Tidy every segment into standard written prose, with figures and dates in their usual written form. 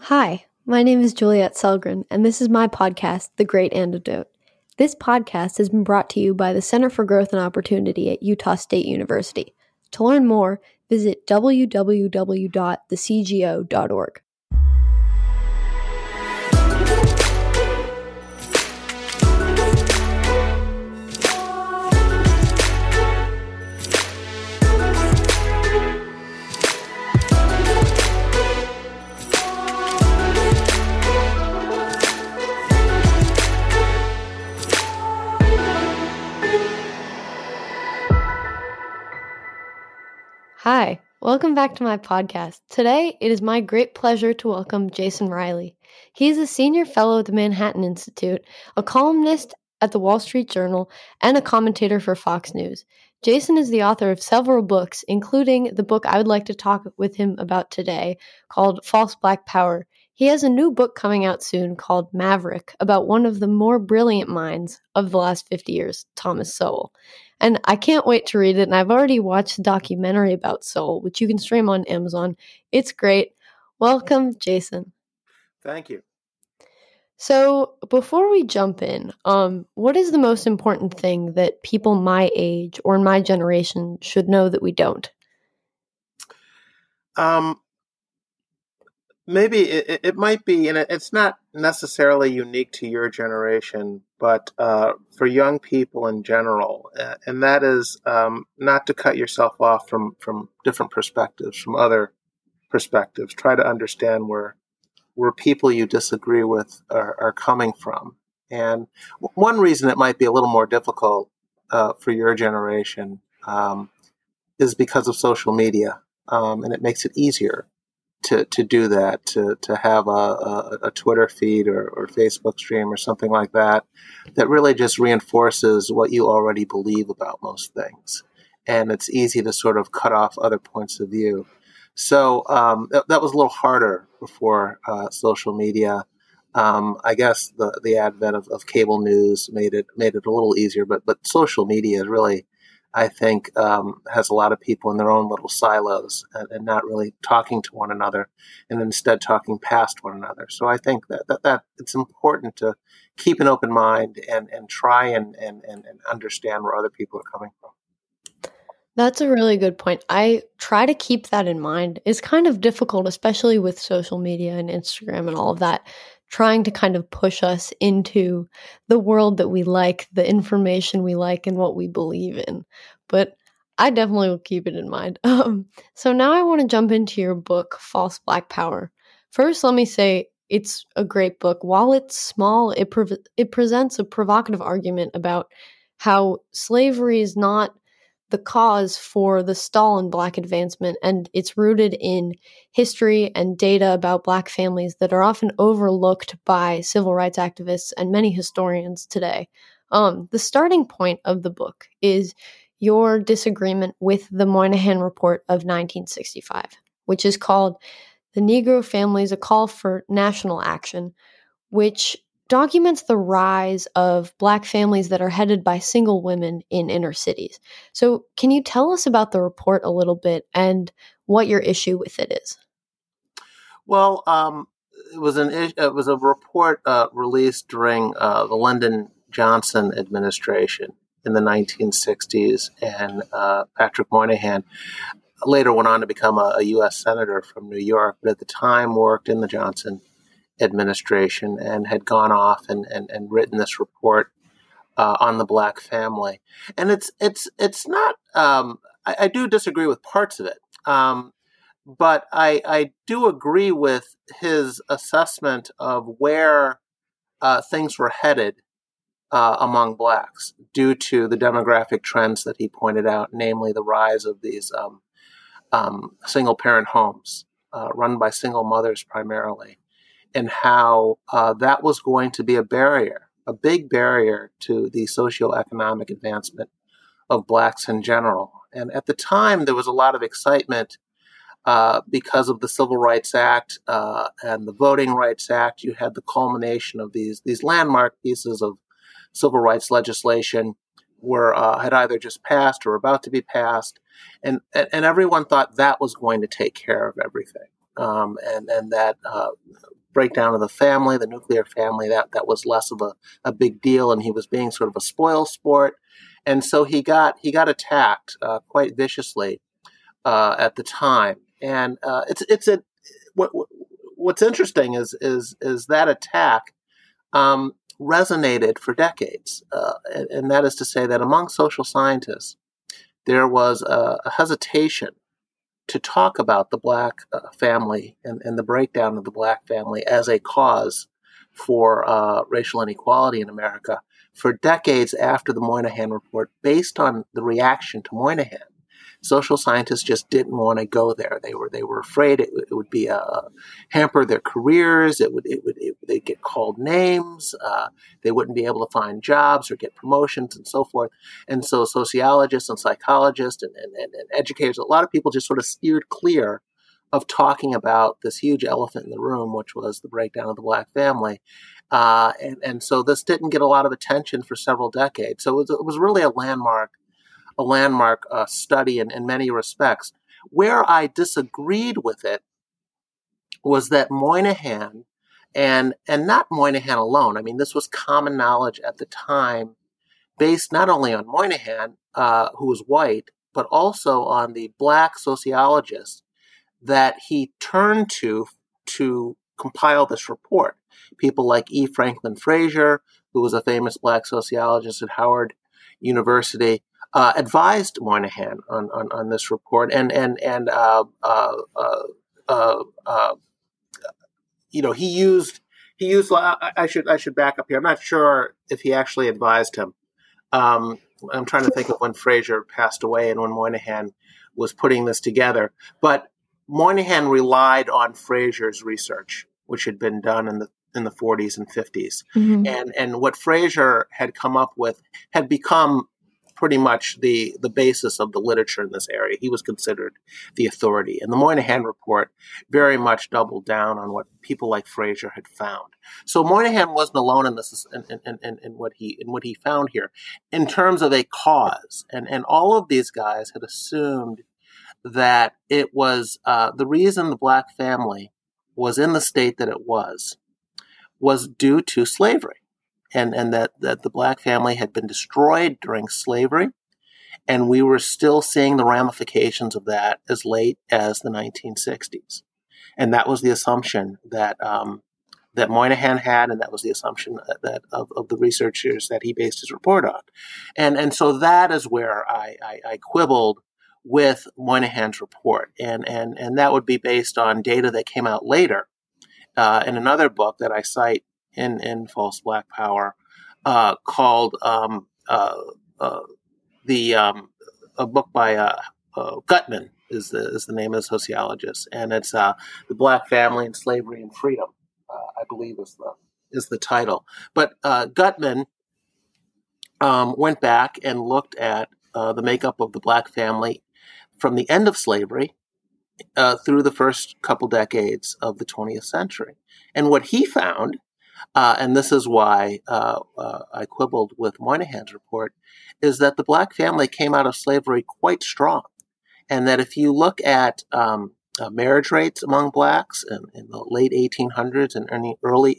Hi, my name is Juliet Selgren, and this is my podcast, The Great Antidote. This podcast has been brought to you by the Center for Growth and Opportunity at Utah State University. To learn more, visit www.thecgo.org. Hi, welcome back to my podcast. Today, it is my great pleasure to welcome Jason Riley. He is a senior fellow at the Manhattan Institute, a columnist at the Wall Street Journal, and a commentator for Fox News. Jason is the author of several books, including the book I would like to talk with him about today, called False Black Power. He has a new book coming out soon called Maverick, about one of the more brilliant minds of the last 50 years, Thomas Sowell. And I can't wait to read it, and I've already watched the documentary about Sowell, which you can stream on Amazon. It's great. Welcome, Jason. Thank you. So before we jump in, what is the most important thing that people my age or in my generation should know that we don't? Maybe it might be, and it's not necessarily unique to your generation, but for young people in general, and that is not to cut yourself off from different perspectives, from other perspectives. Try to understand where people you disagree with are coming from. And one reason it might be a little more difficult for your generation is because of social media, and it makes it easier to do that, to have a Twitter feed or Facebook stream or something like that really just reinforces what you already believe about most things. And it's easy to sort of cut off other points of view. So that was a little harder before social media. I guess the advent of cable news made it a little easier, but social media is really, I think, has a lot of people in their own little silos and not really talking to one another, and instead talking past one another. So I think that it's important to keep an open mind and try and understand where other people are coming from. That's a really good point. I try to keep that in mind. It's kind of difficult, especially with social media and Instagram and all of that, trying to kind of push us into the world that we like, the information we like, and what we believe in. But I definitely will keep it in mind. So now I want to jump into your book, False Black Power. First, let me say it's a great book. While it's small, it presents a provocative argument about how slavery is not the cause for the stall in Black advancement, and it's rooted in history and data about Black families that are often overlooked by civil rights activists and many historians today. The starting point of the book is your disagreement with the Moynihan Report of 1965, which is called The Negro Families, A Call for National Action, which documents the rise of Black families that are headed by single women in inner cities. So can you tell us about the report a little bit and what your issue with it is? Well, it was a report released during the Lyndon Johnson administration in the 1960s, and Patrick Moynihan later went on to become a U.S. Senator from New York, but at the time worked in the Johnson administration and had gone off and written this report on the Black family. And it's not, I do disagree with parts of it, but I do agree with his assessment of where things were headed among Blacks due to the demographic trends that he pointed out, namely the rise of these single-parent homes run by single mothers primarily, and how that was going to be a big barrier to the socioeconomic advancement of Blacks in general. And at the time, there was a lot of excitement because of the Civil Rights Act and the Voting Rights Act. You had the culmination of these landmark pieces of civil rights legislation had either just passed or about to be passed, and everyone thought that was going to take care of everything, and that breakdown of the family, the nuclear family, that was less of a big deal, and he was being sort of a spoil sport. And so he got attacked quite viciously at the time. And what's interesting is that attack resonated for decades, and that is to say that among social scientists there was a hesitation to talk about the Black family and the breakdown of the Black family as a cause for racial inequality in America for decades after the Moynihan Report, based on the reaction to Moynihan. Social scientists just didn't want to go there. They were afraid it would be hamper their careers. They'd get called names. They wouldn't be able to find jobs or get promotions and so forth. And so sociologists and psychologists and educators, a lot of people just sort of steered clear of talking about this huge elephant in the room, which was the breakdown of the Black family. And so this didn't get a lot of attention for several decades. So it was really a landmark study in many respects. Where I disagreed with it was that Moynihan, and not Moynihan alone, I mean, this was common knowledge at the time, based not only on Moynihan, who was white, but also on the Black sociologists that he turned to compile this report. People like E. Franklin Frazier, who was a famous Black sociologist at Howard University, advised Moynihan on this report, and he used. I should back up here. I'm not sure if he actually advised him. I'm trying to think of when Frazier passed away and when Moynihan was putting this together. But Moynihan relied on Frazier's research, which had been done in the 40s and 50s, and what Frazier had come up with had become pretty much the basis of the literature in this area. He was considered the authority. And the Moynihan Report very much doubled down on what people like Frazier had found. So Moynihan wasn't alone in this, in what he found here, in terms of a cause. And all of these guys had assumed that it was the reason the Black family was in the state that it was due to slavery. And that the Black family had been destroyed during slavery, and we were still seeing the ramifications of that as late as the 1960s. And that was the assumption that Moynihan had, and that was the assumption that of the researchers that he based his report on. And so that is where I quibbled with Moynihan's report, and that would be based on data that came out later in another book that I cite in False Black Power, called a book by Gutman is the name of the sociologist, and it's the Black Family and Slavery and Freedom, I believe is the title. But Gutman went back and looked at the makeup of the Black family from the end of slavery through the first couple decades of the 20th century, and what he found. And this is why I quibbled with Moynihan's report, is that the Black family came out of slavery quite strong. And that if you look at marriage rates among Blacks in the late 1800s and early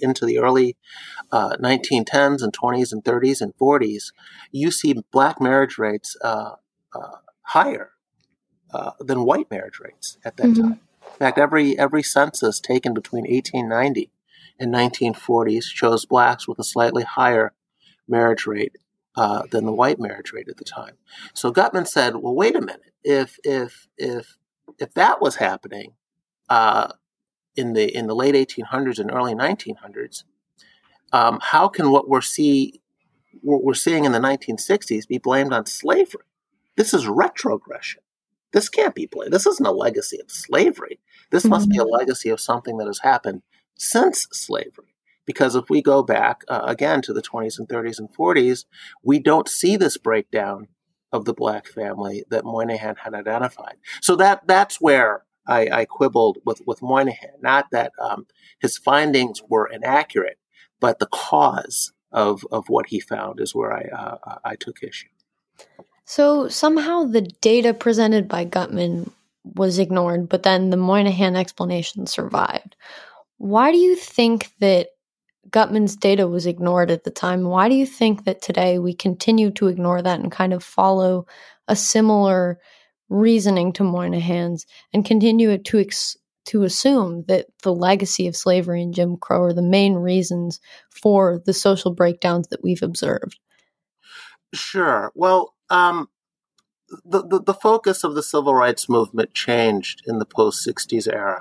1910s and 20s and 30s and 40s, you see Black marriage rates higher than white marriage rates at that time. In fact, every census taken between 1890 in 1940s shows Blacks with a slightly higher marriage rate than the white marriage rate at the time. So Gutman said, "Well, wait a minute. If that was happening in the late 1800s and early 1900s, how can what we're seeing in the 1960s be blamed on slavery? This is retrogression. This can't be blamed. This isn't a legacy of slavery. This must be a legacy of something that has happened since slavery. Because if we go back again to the 20s and 30s and 40s, we don't see this breakdown of the Black family that Moynihan had identified. So that's where I quibbled with Moynihan. Not that his findings were inaccurate, but the cause of what he found is where I took issue. So somehow the data presented by Gutman was ignored, but then the Moynihan explanation survived. Why do you think that Gutman's data was ignored at the time? Why do you think that today we continue to ignore that and kind of follow a similar reasoning to Moynihan's and continue to assume that the legacy of slavery and Jim Crow are the main reasons for the social breakdowns that we've observed? Sure. Well, the focus of the civil rights movement changed in the post-60s era.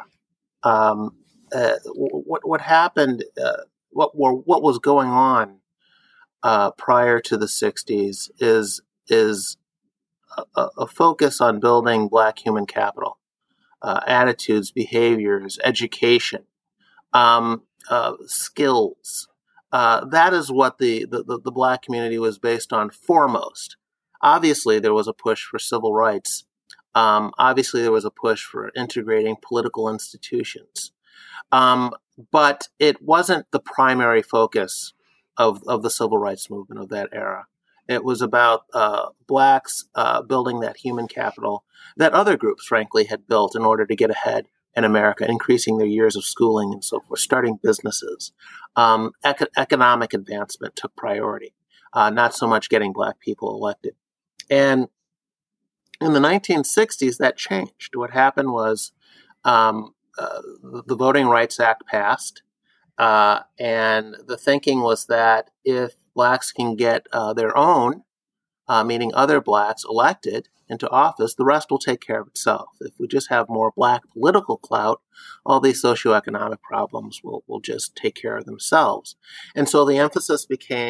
What happened? What was going on prior to the 60s is a focus on building Black human capital, attitudes, behaviors, education, skills. That is what the Black community was based on foremost. Obviously, there was a push for civil rights. Obviously, there was a push for integrating political institutions. But it wasn't the primary focus of the civil rights movement of that era. It was about Blacks building that human capital that other groups, frankly, had built in order to get ahead in America, increasing their years of schooling and so forth, starting businesses. Economic advancement took priority, not so much getting Black people elected. And in the 1960s, that changed. What happened was the Voting Rights Act passed, and the thinking was that if Blacks can get their own, meaning other Blacks, elected into office, the rest will take care of itself. If we just have more Black political clout, all these socioeconomic problems will just take care of themselves. And so the emphasis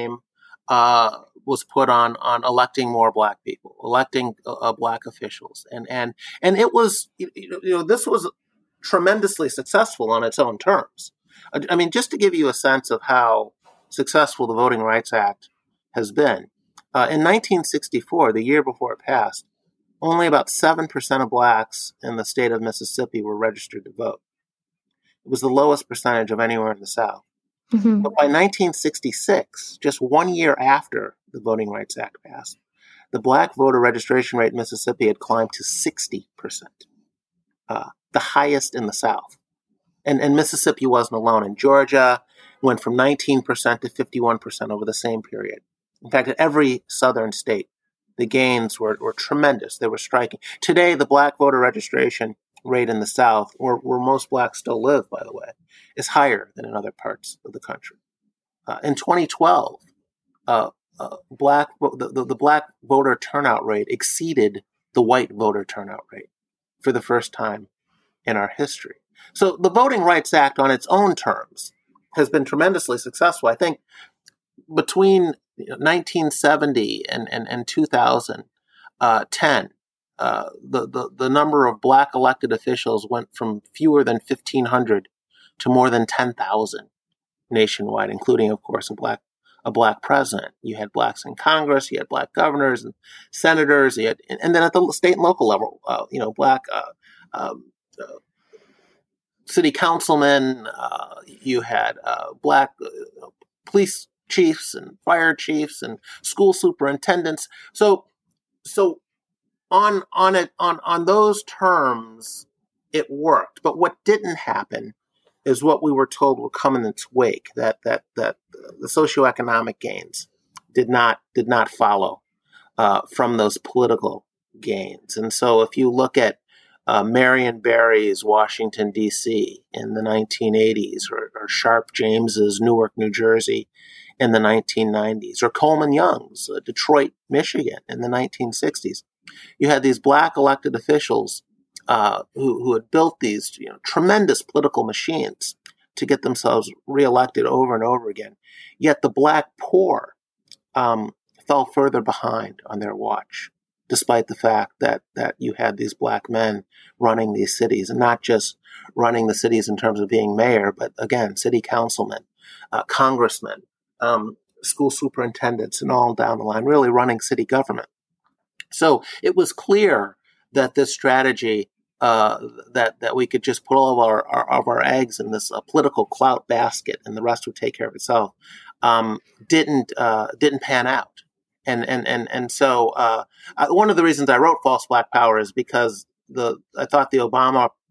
was put on electing more Black people, electing Black officials, and it was this was tremendously successful on its own terms. I mean, just to give you a sense of how successful the Voting Rights Act has been, in 1964, the year before it passed, only about 7% of Blacks in the state of Mississippi were registered to vote. It was the lowest percentage of anywhere in the South. Mm-hmm. But by 1966, just 1 year after the Voting Rights Act passed, the Black voter registration rate in Mississippi had climbed to 60%, the highest in the South. And Mississippi wasn't alone. In Georgia, went from 19% to 51% over the same period. In fact, in every southern state, the gains were tremendous. They were striking. Today, the Black voter registration rate in the South, where most Blacks still live, by the way, is higher than in other parts of the country. In 2012, the Black voter turnout rate exceeded the white voter turnout rate for the first time in our history. So the Voting Rights Act on its own terms has been tremendously successful. I think between 1970 and 2010, the number of Black elected officials went from fewer than 1,500 to more than 10,000 nationwide, including, of course, a Black president. You had Blacks in Congress, you had Black governors and senators, and then at the state and local level, Black city councilmen, you had Black police chiefs and fire chiefs and school superintendents. So on those terms, it worked. But what didn't happen is what we were told would come in its wake, that the socioeconomic gains did not follow from those political gains. And so if you look at Marion Barry's Washington, D.C. in the 1980s, or Sharpe James's Newark, New Jersey in the 1990s, or Coleman Young's Detroit, Michigan in the 1960s, you had these Black elected officials who had built these tremendous political machines to get themselves reelected over and over again. Yet the Black poor fell further behind on their watch, despite the fact that you had these Black men running these cities, and not just running the cities in terms of being mayor, but again, city councilmen, congressmen, school superintendents, and all down the line, really running city government. So it was clear that this strategy, that we could just put all of our eggs in this political clout basket and the rest would take care of itself, didn't pan out. And so one of the reasons I wrote False Black Power is because I thought the Obama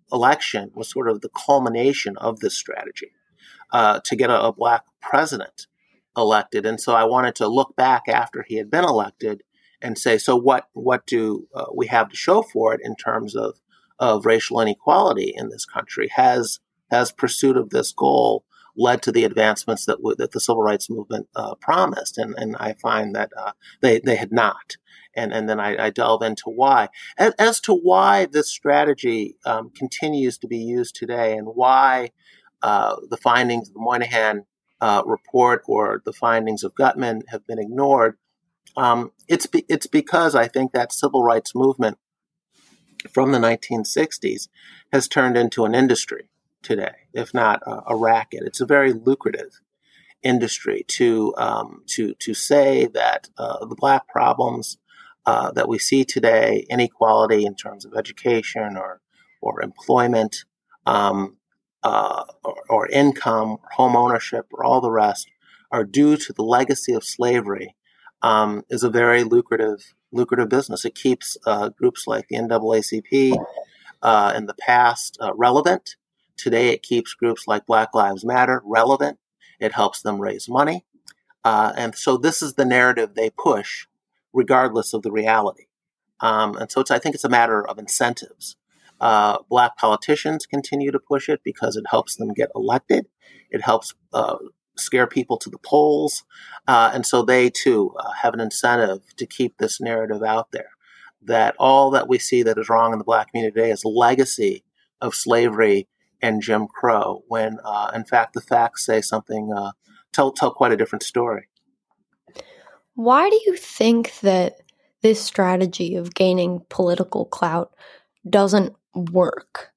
election was sort of the culmination of this strategy to get a black president elected. And so I wanted to look back after he had been elected and say, so what do we have to show for it in terms of racial inequality in this country? Has pursuit of this goal led to the advancements that the civil rights movement promised? And I find that they had not. And then I delve into why. As to why this strategy continues to be used today and why the findings of the Moynihan report or the findings of Gutmann have been ignored, it's because I think that civil rights movement from the 1960s has turned into an industry today, if not a racket. It's a very lucrative industry to say that the black problems that we see today, inequality in terms of education or employment, or income, or home ownership, or all the rest, are due to the legacy of slavery, is a very lucrative business. It keeps groups like the NAACP in the past relevant. Today, it keeps groups like Black Lives Matter relevant. It helps them raise money. And so this is the narrative they push, regardless of the reality. And so I think it's a matter of incentives. Black politicians continue to push it because it helps them get elected. It helps scare people to the polls. And so they, too, have an incentive to keep this narrative out there, that all that we see that is wrong in the black community today is a legacy of slavery and Jim Crow, when, in fact, the facts say something, tell quite a different story. Why do you think that this strategy of gaining political clout doesn't work?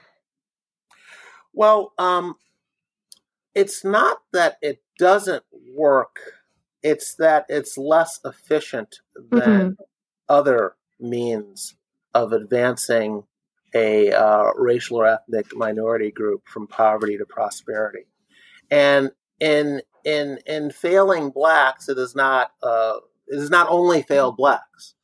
Well, it's not that it doesn't work. It's that it's less efficient than other means of advancing a racial or ethnic minority group from poverty to prosperity. And in failing blacks, it is not only failed blacks.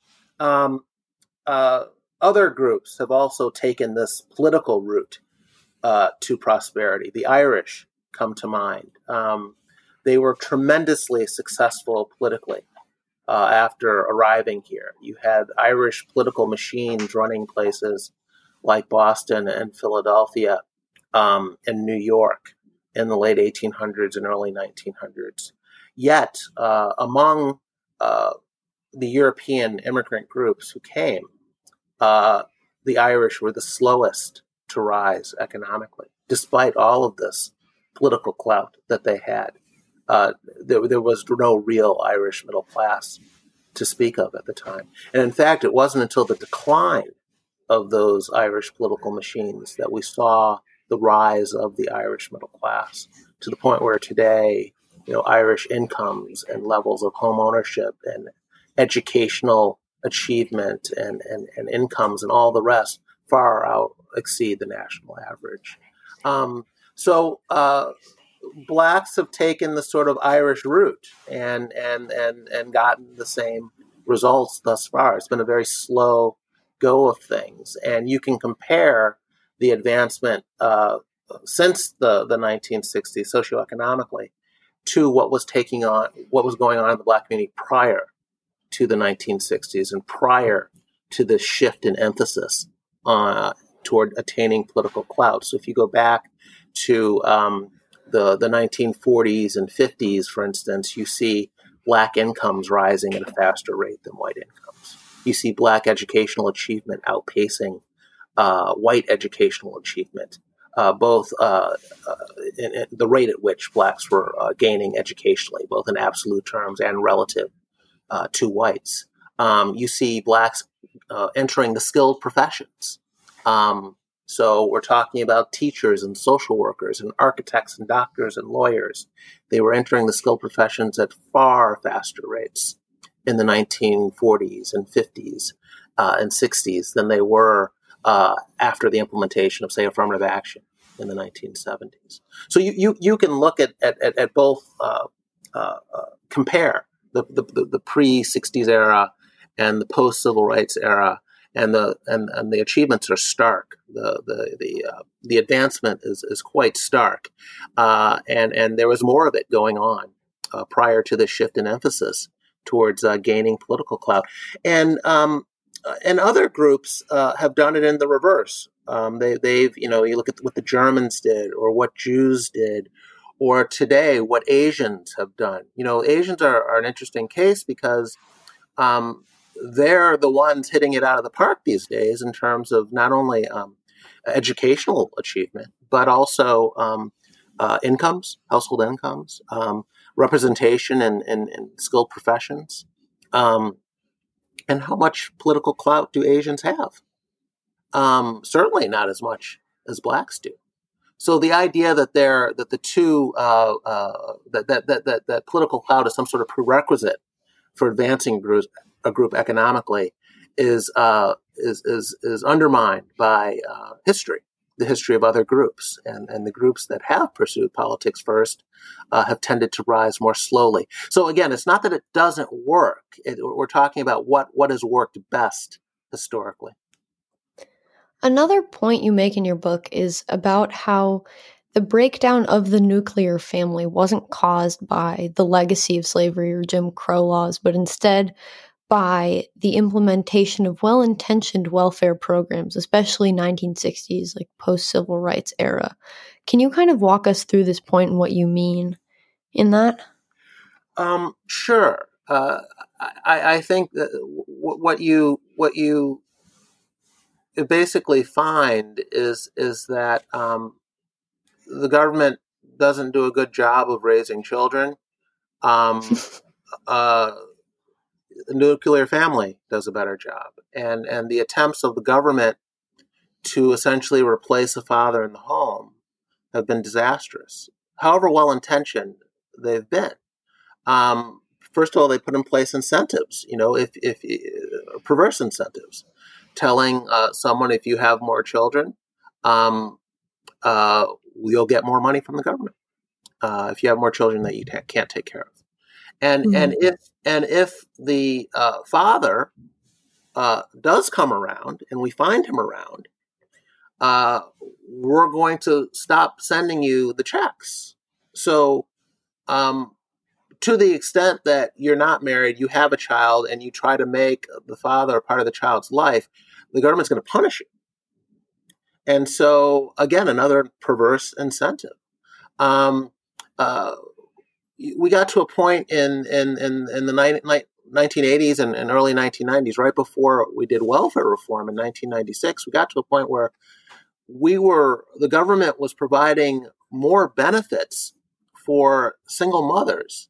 Other groups have also taken this political route to prosperity. The Irish come to mind. They were tremendously successful politically after arriving here. You had Irish political machines running places like Boston and Philadelphia and New York in the late 1800s and early 1900s. Yet, among the European immigrant groups who came, the Irish were the slowest to rise economically, despite all of this political clout that they had. There was no real Irish middle class to speak of at the time. And in fact, it wasn't until the decline of those Irish political machines that we saw the rise of the Irish middle class, to the point where today, Irish incomes and levels of home ownership and educational achievement and incomes and all the rest far out exceed the national average. So blacks have taken the sort of Irish route and gotten the same results thus far. It's been a very slow go of things, and you can compare the advancement since the 1960s socioeconomically to what was going on in the black community prior to the 1960s and prior to this shift in emphasis toward attaining political clout. So if you go back to the 1940s and 50s, for instance, you see black incomes rising at a faster rate than white incomes. You see black educational achievement outpacing white educational achievement, both in the rate at which blacks were gaining educationally, both in absolute terms and relative to whites. You see blacks entering the skilled professions. So we're talking about teachers and social workers and architects and doctors and lawyers. They were entering the skilled professions at far faster rates in the 1940s and 50s and 60s than they were after the implementation of, say, affirmative action in the 1970s. So you can look at both, compare the pre-60s era and the post-civil rights era, and the achievements are stark. The advancement is quite stark, and there was more of it going on prior to the shift in emphasis towards gaining political clout, and other groups have done it in the reverse. They've you look at what the Germans did, or what Jews did, or today what Asians have done. Asians are an interesting case because they're the ones hitting it out of the park these days in terms of not only educational achievement, but also incomes, household incomes, representation in skilled professions. And how much political clout do Asians have? Certainly not as much as blacks do. So the idea that the two that political clout is some sort of prerequisite for advancing a group economically is undermined by history, the history of other groups, and the groups that have pursued politics first have tended to rise more slowly. So again, it's not that it doesn't work. We're talking about what has worked best historically. Another point you make in your book is about how the breakdown of the nuclear family wasn't caused by the legacy of slavery or Jim Crow laws, but instead by the implementation of well-intentioned welfare programs, especially 1960s, like post-civil rights era. Can you kind of walk us through this point and what you mean in that? Sure. I think that what you basically find is that the government doesn't do a good job of raising children. The nuclear family does a better job, and the attempts of the government to essentially replace a father in the home have been disastrous. However well-intentioned they've been. First of all, they put in place incentives, if perverse incentives, telling someone, if you have more children, you'll get more money from the government. If you have more children that you can't take care of, and if the father does come around, and we find him around, we're going to stop sending you the checks. So, to the extent that you're not married, you have a child, and you try to make the father a part of the child's life, the government's going to punish you. And so, again, another perverse incentive. We got to a point in the 1980s and early 1990s, right before we did welfare reform in 1996. We got to a point where the government was providing more benefits for single mothers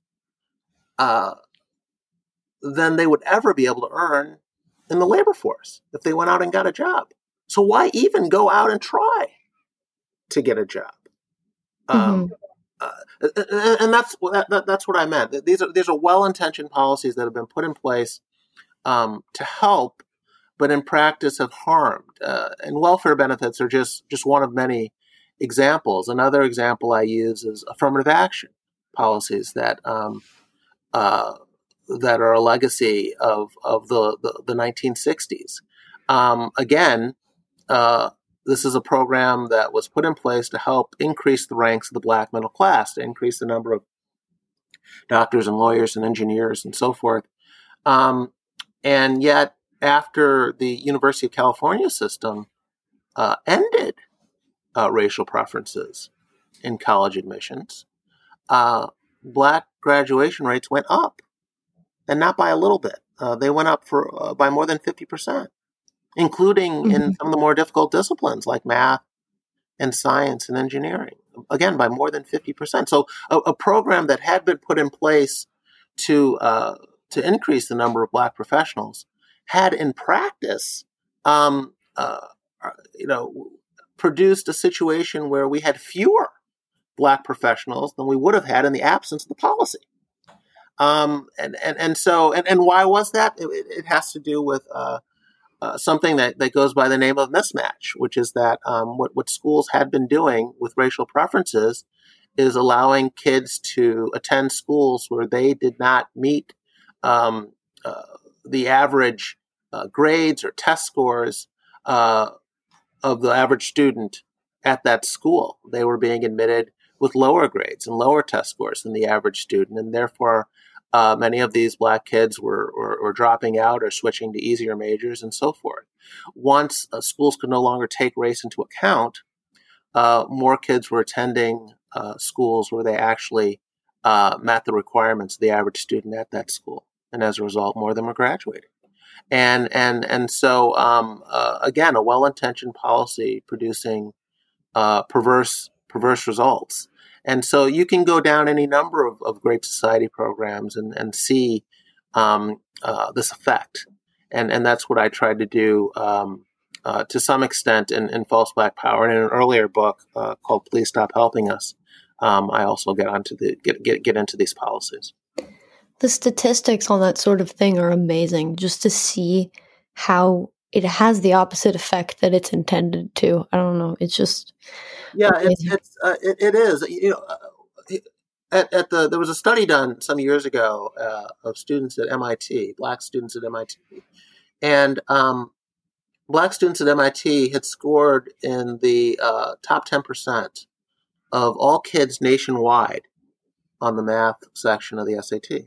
than they would ever be able to earn in the labor force if they went out and got a job. So why even go out and try to get a job? And that's what I meant. These are well-intentioned policies that have been put in place to help, but in practice have harmed. And welfare benefits are just one of many examples. Another example I use is affirmative action policies that are a legacy of the 1960s. Again, this is a program that was put in place to help increase the ranks of the black middle class, to increase the number of doctors and lawyers and engineers and so forth. And yet, after the University of California system ended racial preferences in college admissions, black graduation rates went up, and not by a little bit. They went up by more than 50%, including in some of the more difficult disciplines like math and science and engineering. Again, by more than 50%. So a program that had been put in place to increase the number of black professionals had, in practice, produced a situation where we had fewer black professionals than we would have had in the absence of the policy. And why was that? It has to do with something that goes by the name of mismatch, which is that what schools had been doing with racial preferences is allowing kids to attend schools where they did not meet the average grades or test scores of the average student at that school. They were being admitted with lower grades and lower test scores than the average student, and therefore many of these Black kids were dropping out or switching to easier majors and so forth. Once schools could no longer take race into account, more kids were attending schools where they actually met the requirements of the average student at that school, and as a result, more of them were graduating. And so again, a well-intentioned policy producing perverse results. And so you can go down any number of Great Society programs and see this effect. And that's what I tried to do to some extent in False Black Power. And in an earlier book called Please Stop Helping Us, I also get into these policies. The statistics on that sort of thing are amazing, just to see how it has the opposite effect that it's intended to. I don't know. It's just it is. There was a study done some years ago of students at MIT, Black students at MIT, and Black students at MIT had scored in the top 10% of all kids nationwide on the math section of the SAT.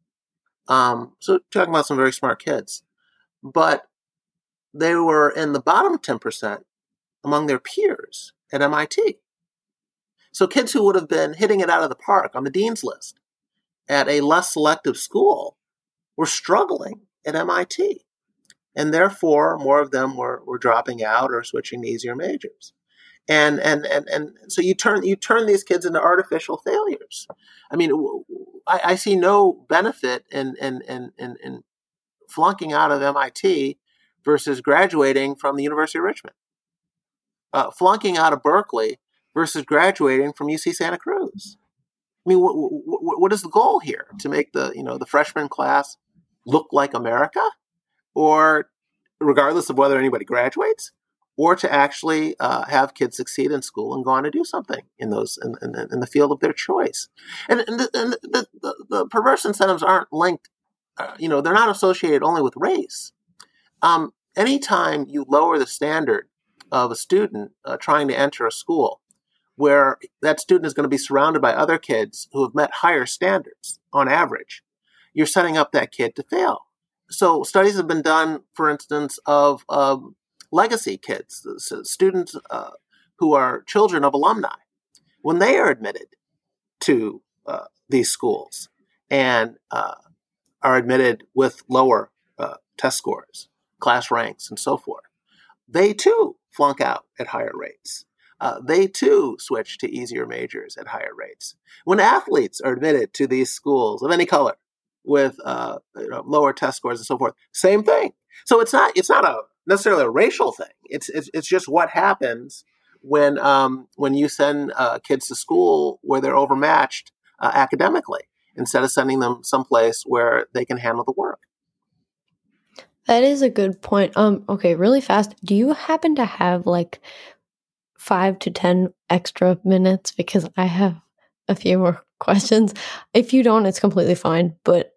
So talking about some very smart kids, but they were in the bottom 10% among their peers at MIT. So kids who would have been hitting it out of the park on the dean's list at a less selective school were struggling at MIT. And therefore, more of them were dropping out or switching to easier majors. And so you turn these kids into artificial failures. I mean, I see no benefit in flunking out of MIT versus graduating from the University of Richmond. Flunking out of Berkeley versus graduating from UC Santa Cruz. I mean, what is the goal here? To make the freshman class look like America, or regardless of whether anybody graduates, or to actually have kids succeed in school and go on to do something in the field of their choice. And the perverse incentives aren't linked. They're not associated only with race. Anytime you lower the standard of a student trying to enter a school, where that student is going to be surrounded by other kids who have met higher standards on average, you're setting up that kid to fail. So studies have been done, for instance, of legacy kids, students who are children of alumni, when they are admitted to these schools and are admitted with lower test scores, class ranks, and so forth, they too flunk out at higher rates. They too switch to easier majors at higher rates. When athletes are admitted to these schools of any color with lower test scores and so forth, same thing. So it's not necessarily a racial thing. It's just what happens when you send kids to school where they're overmatched academically, instead of sending them someplace where they can handle the work. That is a good point. Okay, really fast. Do you happen to have like 5 to 10 extra minutes? Because I have a few more questions. If you don't, it's completely fine. But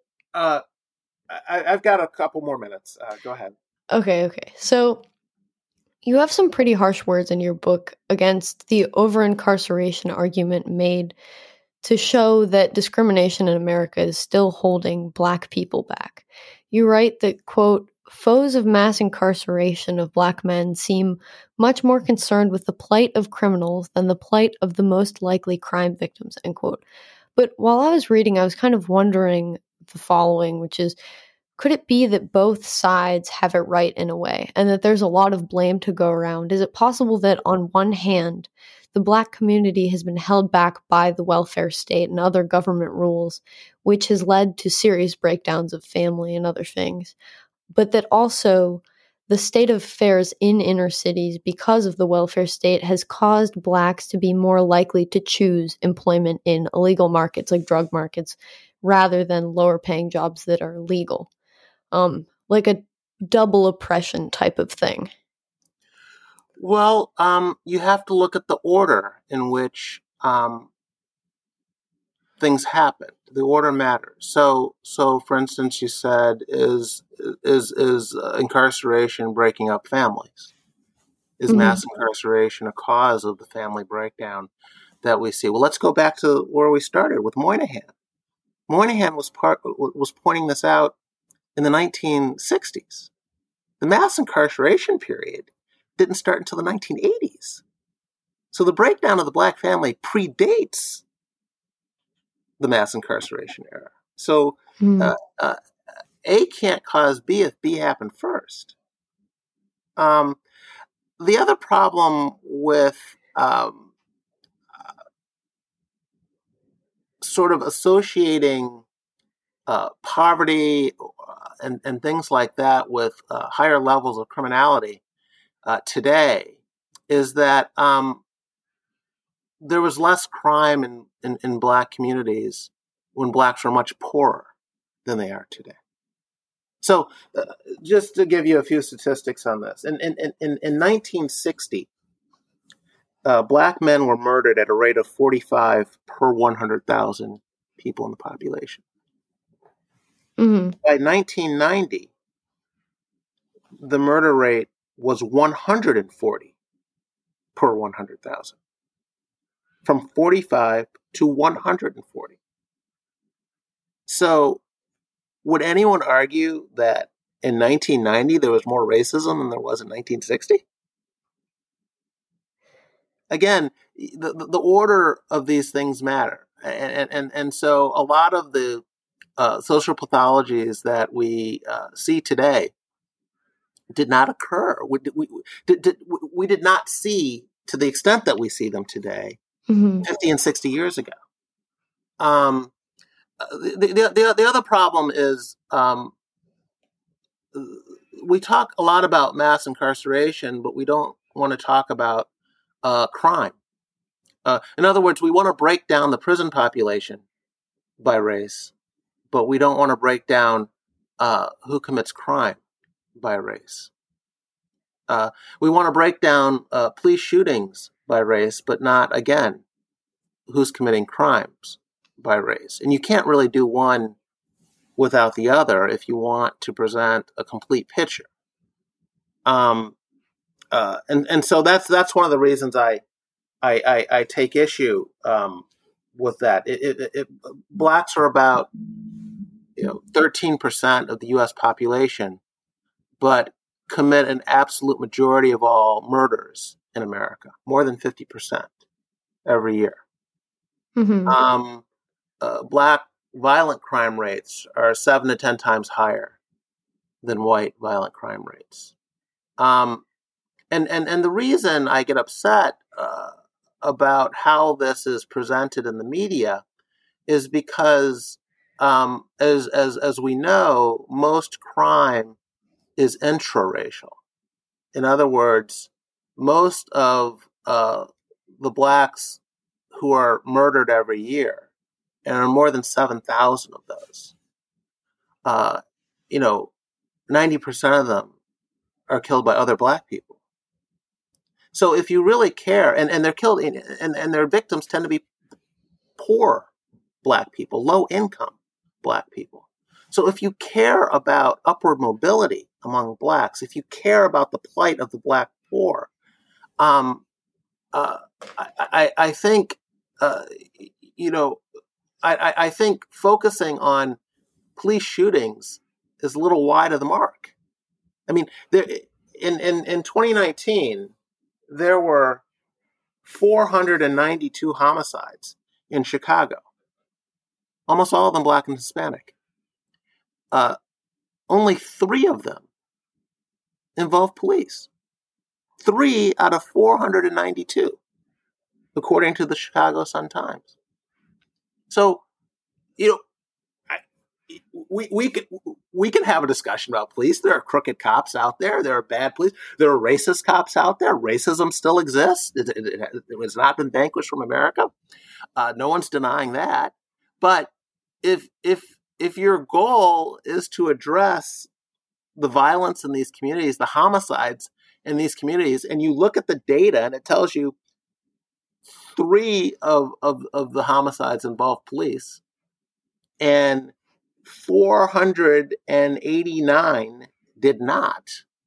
I've got a couple more minutes. Go ahead. Okay. So you have some pretty harsh words in your book against the over-incarceration argument made to show that discrimination in America is still holding Black people back. You write that, quote, foes of mass incarceration of Black men seem much more concerned with the plight of criminals than the plight of the most likely crime victims, end quote. But while I was reading, I was kind of wondering the following, which is, could it be that both sides have it right in a way, and that there's a lot of blame to go around? Is it possible that on one hand, the Black community has been held back by the welfare state and other government rules, which has led to serious breakdowns of family and other things, but that also the state of affairs in inner cities, because of the welfare state, has caused Blacks to be more likely to choose employment in illegal markets like drug markets rather than lower paying jobs that are legal? Like a double oppression type of thing. Well, you have to look at the order in which things happen. The order matters. So for instance, you said, is incarceration breaking up families? Is mass incarceration a cause of the family breakdown that we see? Well, let's go back to where we started with Moynihan. Moynihan was pointing this out in the 1960s. The mass incarceration period didn't start until the 1980s. So the breakdown of the Black family predates the mass incarceration era. So A can't cause B if B happened first. The other problem with sort of associating poverty and things like that with higher levels of criminality today is that there was less crime in Black communities when Blacks were much poorer than they are today. So just to give you a few statistics on this, in 1960, Black men were murdered at a rate of 45 per 100,000 people in the population. Mm-hmm. By 1990, the murder rate was 140 per 100,000. From 45 to 140. So would anyone argue that in 1990 there was more racism than there was in 1960? Again, the order of these things matter. And so a lot of the social pathologies that we see today did not occur. We did not see to the extent that we see them today 50 and 60 years ago. The other problem is we talk a lot about mass incarceration, but we don't want to talk about crime. In other words, we want to break down the prison population by race, but we don't want to break down who commits crime by race. We want to break down police shootings by race, but not, again, who's committing crimes by race. And you can't really do one without the other if you want to present a complete picture. And so that's one of the reasons I take issue with that. Blacks are about 13% of the U.S. population, but commit an absolute majority of all murders in America, more than 50% every year. Mm-hmm. Black violent crime rates are 7 to 10 times higher than white violent crime rates. And the reason I get upset about how this is presented in the media is because, as we know, most crime is intraracial. In other words, most of the Blacks who are murdered every year, and there are more than 7,000 of those, 90% of them are killed by other Black people. So if you really care, and they're killed, and their victims tend to be poor Black people, low income Black people. So if you care about upward mobility among Blacks, if you care about the plight of the Black poor, I think, I think focusing on police shootings is a little wide of the mark. I mean, in 2019, there were 492 homicides in Chicago, almost all of them Black and Hispanic. Only 3 of them involved police. 3 out of 492, according to the Chicago Sun-Times. So, we can have a discussion about police. There are crooked cops out there. There are bad police. There are racist cops out there. Racism still exists. It has not been vanquished from America. No one's denying that. But if your goal is to address the violence in these communities, the homicides in these communities, and you look at the data and it tells you 3 of the homicides involved police, and 489 did not.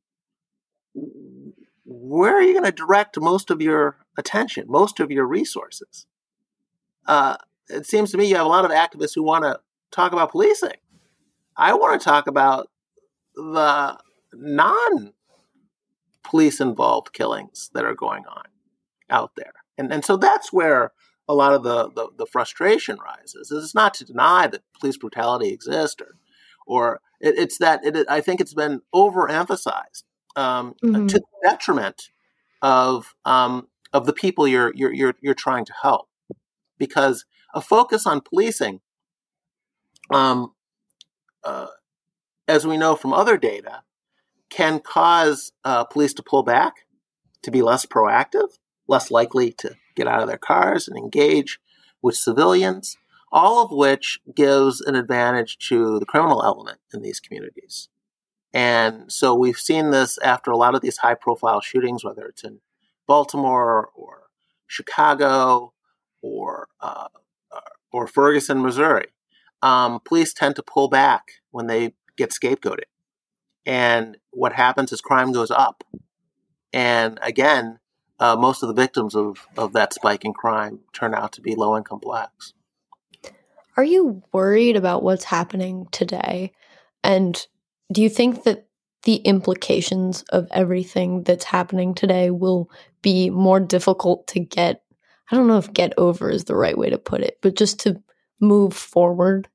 Where are you going to direct most of your attention, most of your resources? It seems to me you have a lot of activists who want to talk about policing. I want to talk about the non-police involved killings that are going on out there. And so that's where a lot of the frustration rises. It's not to deny that police brutality exists, or it's that I think it's been overemphasized to the detriment of the people you're trying to help, because a focus on policing, as we know from other data, can cause police to pull back, to be less proactive, less likely to get out of their cars and engage with civilians, all of which gives an advantage to the criminal element in these communities. And so we've seen this after a lot of these high-profile shootings, whether it's in Baltimore or Chicago or Ferguson, Missouri. Police tend to pull back when they get scapegoated. And what happens is crime goes up. And again, most of the victims of that spike in crime turn out to be low-income Blacks. Are you worried about what's happening today? And do you think that the implications of everything that's happening today will be more difficult to get, I don't know if get over is the right way to put it, but just to move forward?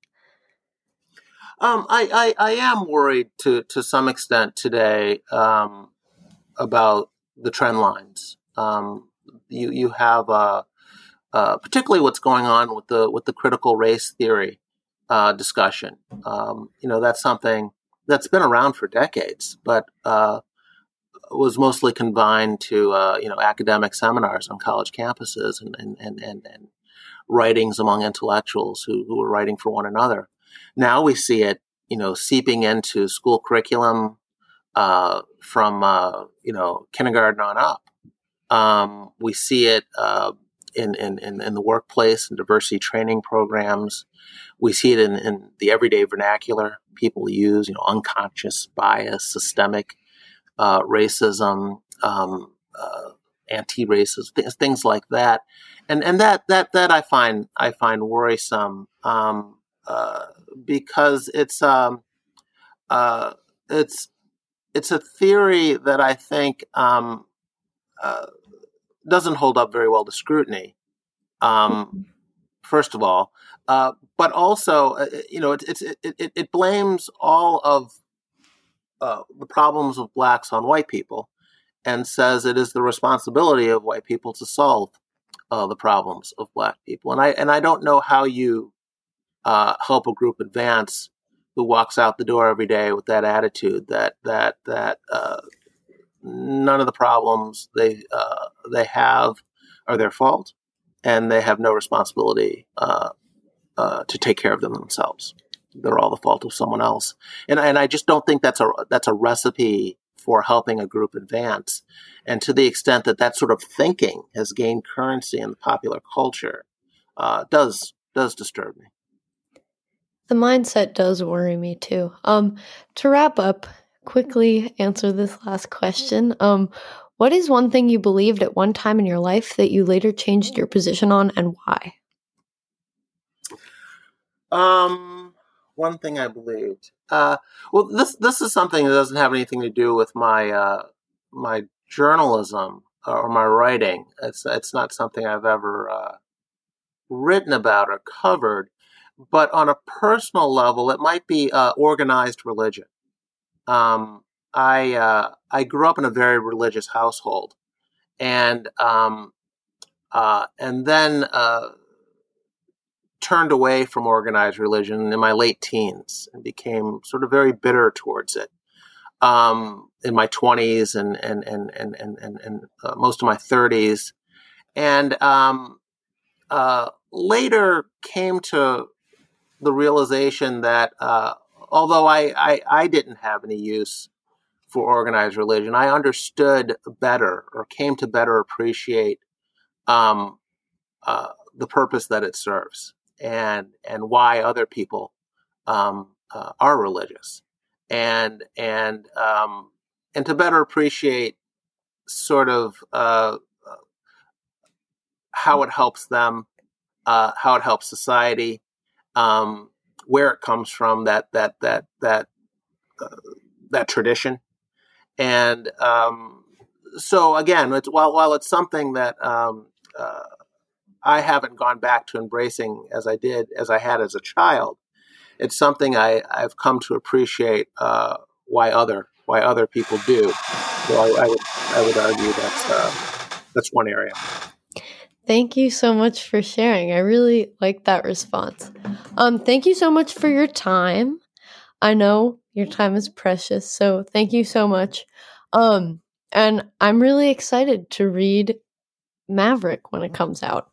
I am worried to some extent today about the trend lines. You have particularly what's going on with the critical race theory discussion. That's something that's been around for decades, but was mostly confined to academic seminars on college campuses and writings among intellectuals who were writing for one another. Now we see it, seeping into school curriculum from kindergarten on up. We see it in the workplace and diversity training programs. We see it in the everyday vernacular people use, unconscious bias, systemic racism, anti-racist things like that, and that I find worrisome because it's a theory that I think doesn't hold up very well to scrutiny. First of all, but also, it blames all of the problems of Blacks on white people, and says it is the responsibility of white people to solve the problems of Black people. And I don't know how you help a group advance who walks out the door every day with that attitude that none of the problems they have are their fault, and they have no responsibility to take care of them themselves. They're all the fault of someone else, and I just don't think that's a recipe for helping a group advance. And to the extent that sort of thinking has gained currency in the popular culture, does disturb me. The mindset does worry me too. To wrap up, quickly answer this last question. What is one thing you believed at one time in your life that you later changed your position on, and why? One thing I believed. Well, this is something that doesn't have anything to do with my my journalism or my writing. It's not something I've ever written about or covered. But on a personal level, it might be organized religion. I grew up in a very religious household, and then turned away from organized religion in my late teens and became sort of very bitter towards it in my 20s and most of my 30s, and later came to the realization that although I didn't have any use for organized religion, I understood better, or came to better appreciate the purpose that it serves, and why other people are religious, and to better appreciate sort of how it helps them, how it helps society, where it comes from, that tradition. And so again, while it's something that I haven't gone back to embracing as I had as a child, it's something I've come to appreciate why other people do. So I would argue that's one area. Thank you so much for sharing. I really like that response. Thank you so much for your time. I know your time is precious, so thank you so much. And I'm really excited to read Maverick when it comes out.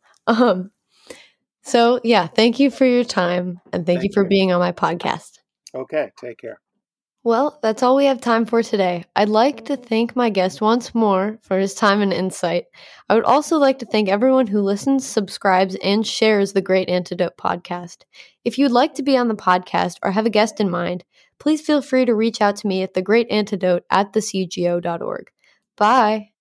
So yeah, thank you for your time, and thank you for being on my podcast. Okay, take care. Well, that's all we have time for today. I'd like to thank my guest once more for his time and insight. I would also like to thank everyone who listens, subscribes, and shares the Great Antidote podcast. If you'd like to be on the podcast or have a guest in mind, please feel free to reach out to me at thegreatantidote@thecgo.org. Bye.